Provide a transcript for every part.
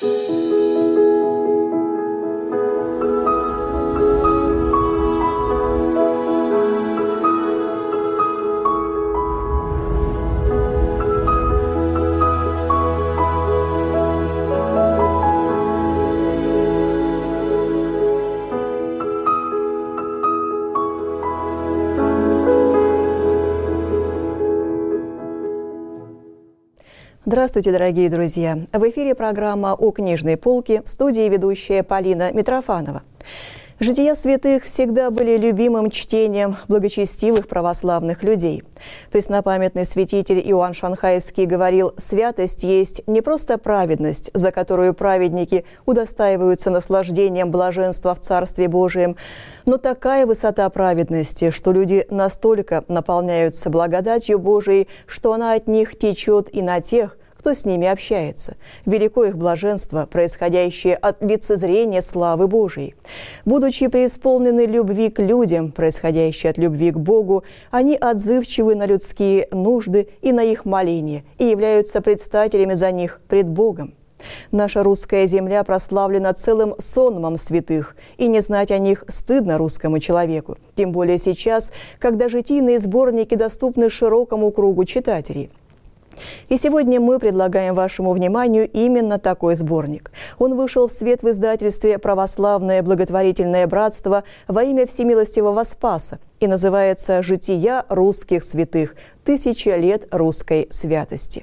Здравствуйте, дорогие друзья! В эфире программа «У книжной полки», в студии ведущая Полина Митрофанова. Жития святых всегда были любимым чтением благочестивых православных людей. Преснопамятный святитель Иоанн Шанхайский говорил: «Святость есть не просто праведность, за которую праведники удостаиваются наслаждением блаженства в Царстве Божием, но такая высота праведности, что люди настолько наполняются благодатью Божией, что она от них течет и на тех, кто с ними общается. Велико их блаженство, происходящее от лицезрения славы Божией. Будучи преисполнены любви к людям, происходящей от любви к Богу, они отзывчивы на людские нужды и на их моления и являются предстателями за них пред Богом. Наша русская земля прославлена целым сонмом святых, и не знать о них стыдно русскому человеку, тем более сейчас, когда житийные сборники доступны широкому кругу читателей. И сегодня мы предлагаем вашему вниманию именно такой сборник. Он вышел в свет в издательстве «Православное благотворительное братство во имя Всемилостивого Спаса» и называется «Жития русских святых. 1000 лет русской святости».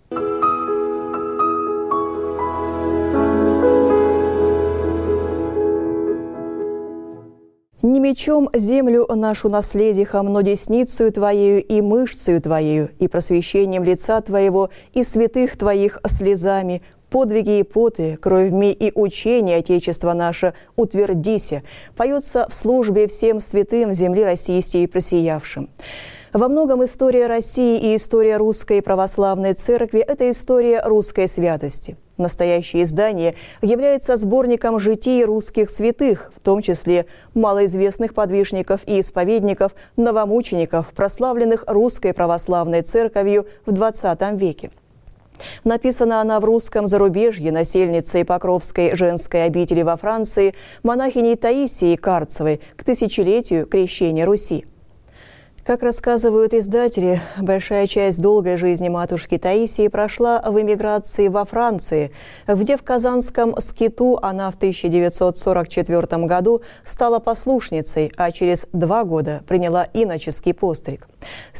«Не мечом землю нашу наследихом, но десницею Твоею и мышцею Твоею, и просвещением лица Твоего, и святых Твоих слезами, подвиги и поты, кровьми и учение Отечества наше, утвердися», поется в службе всем святым земли российской просиявшим. Во многом история России и история Русской Православной Церкви – это история русской святости. Настоящее издание является сборником житий русских святых, в том числе малоизвестных подвижников и исповедников, новомучеников, прославленных Русской Православной Церковью в XX веке. Написана она в русском зарубежье насельницей Покровской женской обители во Франции монахиней Таисией Карцевой к 1000-летию крещения Руси. Как рассказывают издатели, большая часть долгой жизни матушки Таисии прошла в эмиграции во Франции, где в Казанском скиту она в 1944 году стала послушницей, а через 2 года приняла иноческий постриг. С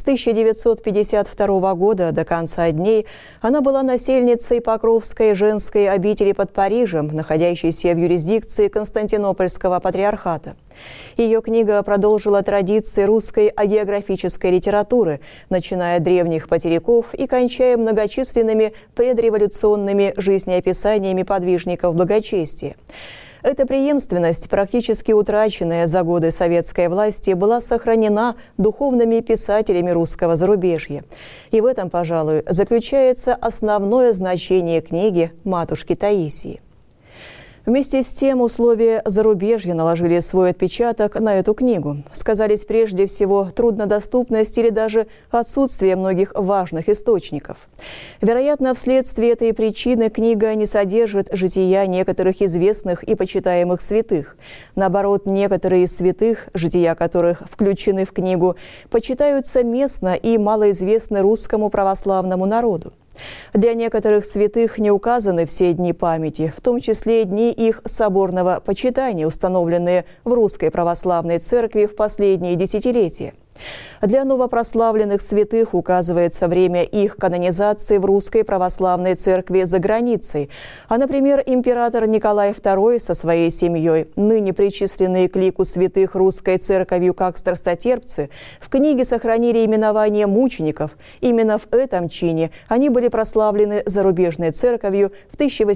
1952 года до конца дней она была насельницей Покровской женской обители под Парижем, находящейся в юрисдикции Константинопольского патриархата. Ее книга продолжила традиции русской агеографической литературы, начиная от древних потеряков и кончая многочисленными предреволюционными жизнеописаниями подвижников благочестия. Эта преемственность, практически утраченная за годы советской власти, была сохранена духовными писателями русского зарубежья. И в этом, пожалуй, заключается основное значение книги матушки Таисии. Вместе с тем условия зарубежья наложили свой отпечаток на эту книгу. Сказались прежде всего труднодоступность или даже отсутствие многих важных источников. Вероятно, вследствие этой причины книга не содержит жития некоторых известных и почитаемых святых. Наоборот, некоторые из святых, жития которых включены в книгу, почитаются местно и малоизвестны русскому православному народу. Для некоторых святых не указаны все дни памяти, в том числе и дни их соборного почитания, установленные в Русской Православной Церкви в последние десятилетия. Для новопрославленных святых указывается время их канонизации в Русской Православной Церкви за границей. А, например, император Николай II со своей семьей, ныне причисленные к лику святых Русской Церковью как страстотерпцы, в книге сохранили именование мучеников. Именно в этом чине они были прославлены зарубежной церковью в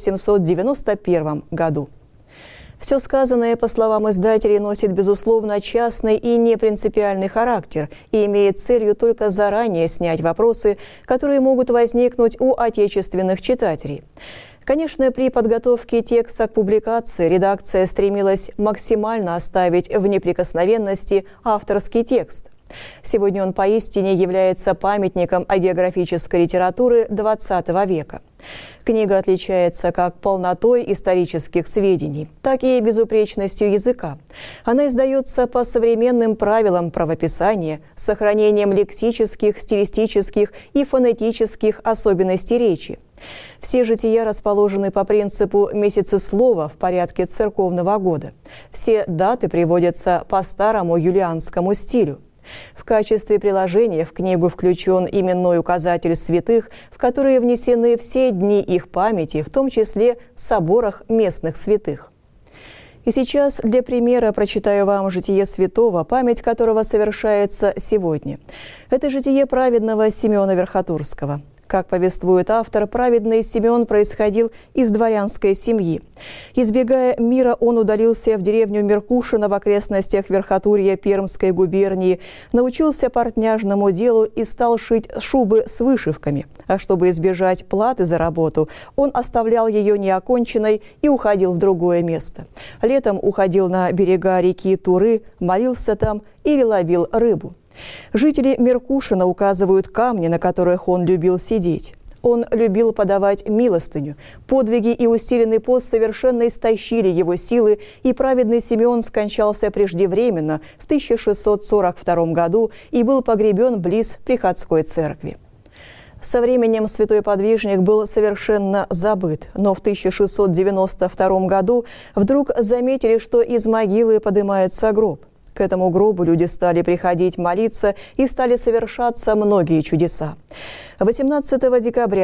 1891 году. Все сказанное, по словам издателей, носит, безусловно, частный и непринципиальный характер и имеет целью только заранее снять вопросы, которые могут возникнуть у отечественных читателей. Конечно, при подготовке текста к публикации редакция стремилась максимально оставить в неприкосновенности авторский текст. Сегодня он поистине является памятником агеографической литературы XX века. Книга отличается как полнотой исторических сведений, так и безупречностью языка. Она издается по современным правилам правописания, с сохранением лексических, стилистических и фонетических особенностей речи. Все жития расположены по принципу месяцеслова в порядке церковного года. Все даты приводятся по старому юлианскому стилю. В качестве приложения в книгу включен именной указатель святых, в которые внесены все дни их памяти, в том числе в соборах местных святых. И сейчас для примера прочитаю вам житие святого, память которого совершается сегодня. Это житие праведного Симеона Верхотурского. Как повествует автор, праведный Симеон происходил из дворянской семьи. Избегая мира, он удалился в деревню Меркушино в окрестностях Верхотурья Пермской губернии, научился портняжному делу и стал шить шубы с вышивками. А чтобы избежать платы за работу, он оставлял ее неоконченной и уходил в другое место. Летом уходил на берега реки Туры, молился там или ловил рыбу. Жители Меркушина указывают камни, на которых он любил сидеть. Он любил подавать милостыню. Подвиги и усиленный пост совершенно истощили его силы, и праведный Симеон скончался преждевременно в 1642 году и был погребен близ приходской церкви. Со временем святой подвижник был совершенно забыт, но в 1692 году вдруг заметили, что из могилы поднимается гроб. К этому гробу люди стали приходить молиться, и стали совершаться многие чудеса. 18 декабря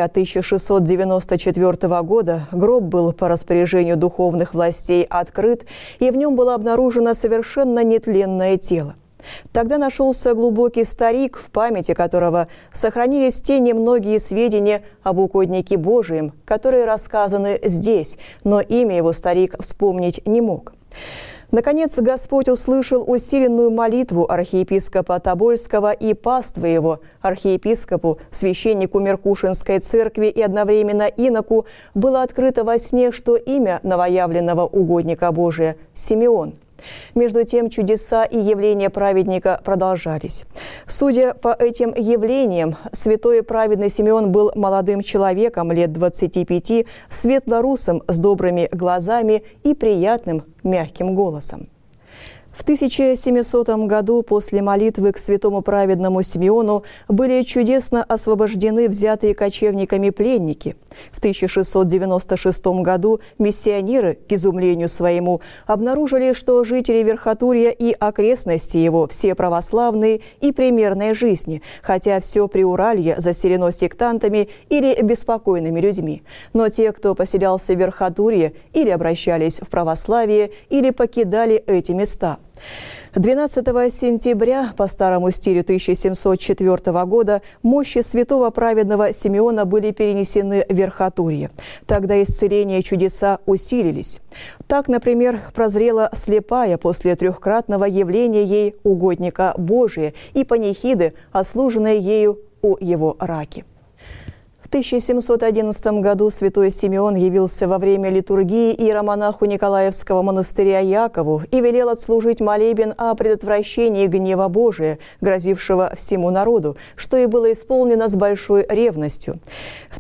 1694 года гроб был по распоряжению духовных властей открыт, и в нем было обнаружено совершенно нетленное тело. Тогда нашелся глубокий старик, в памяти которого сохранились те немногие сведения об угоднике Божием, которые рассказаны здесь, но имя его старик вспомнить не мог. Наконец, Господь услышал усиленную молитву архиепископа Тобольского и паствы его, архиепископу, священнику Меркушинской церкви и одновременно иноку, было открыто во сне, что имя новоявленного угодника Божия – Симеон. Между тем чудеса и явления праведника продолжались. Судя по этим явлениям, святой праведный Симеон был молодым человеком лет 25, светлорусым, с добрыми глазами и приятным мягким голосом. В 1700 году после молитвы к святому праведному Симеону были чудесно освобождены взятые кочевниками пленники. В 1696 году миссионеры, к изумлению своему, обнаружили, что жители Верхотурья и окрестности его все православные и примерной жизни, хотя все Приуралье заселено сектантами или беспокойными людьми. Но те, кто поселялся в Верхотурье, или обращались в православие, или покидали эти места. 12 сентября по старому стилю 1704 года мощи святого праведного Симеона были перенесены в Верхотурье. Тогда исцеления и чудеса усилились. Так, например, прозрела слепая после трехкратного явления ей угодника Божия и панихиды, отслуженной ею у его раки. В 1711 году святой Симеон явился во время литургии иеромонаху Николаевского монастыря Якову и велел отслужить молебен о предотвращении гнева Божия, грозившего всему народу, что и было исполнено с большой ревностью. В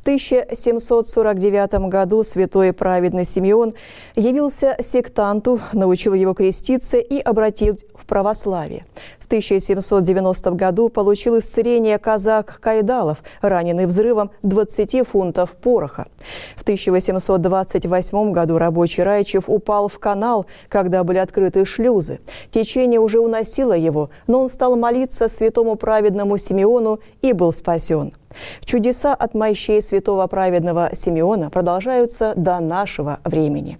1749 году святой праведный Симеон явился сектанту, научил его креститься и обратил в православие. В 1790 году получил исцеление казак Кайдалов, раненый взрывом 20 фунтов пороха. В 1828 году рабочий Райчев упал в канал, когда были открыты шлюзы. Течение уже уносило его, но он стал молиться святому праведному Симеону и был спасен. Чудеса от мощей святого праведного Симеона продолжаются до нашего времени.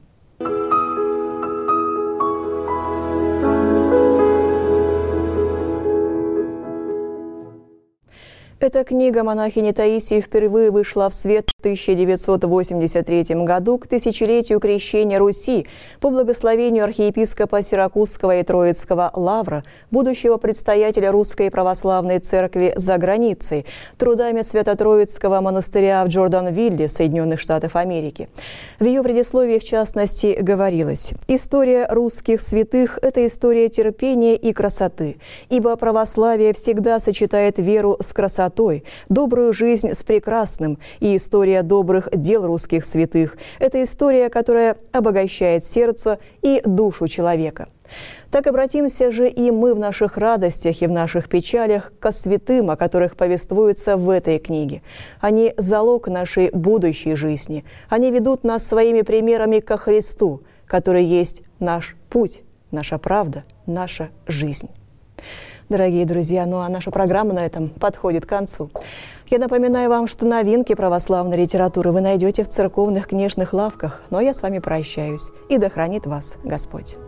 Эта книга монахини Таисии впервые вышла в свет в 1983 году к тысячелетию крещения Руси по благословению архиепископа Сиракузского и Троицкого Лавра, будущего предстоятеля Русской Православной Церкви за границей, трудами Свято-Троицкого монастыря в Джорданвилле, Соединенных Штатов Америки. В ее предисловии, в частности, говорилось: «История русских святых – это история терпения и красоты, ибо православие всегда сочетает веру с красотой, добрую жизнь с прекрасным, и история добрых дел русских святых – это история, которая обогащает сердце и душу человека». Так обратимся же и мы в наших радостях и в наших печалях ко святым, о которых повествуется в этой книге. Они – залог нашей будущей жизни. Они ведут нас своими примерами ко Христу, который есть наш путь, наша правда, наша жизнь. Дорогие друзья, ну а наша программа на этом подходит к концу. Я напоминаю вам, что новинки православной литературы вы найдете в церковных книжных лавках. Но я с вами прощаюсь. И да хранит вас Господь.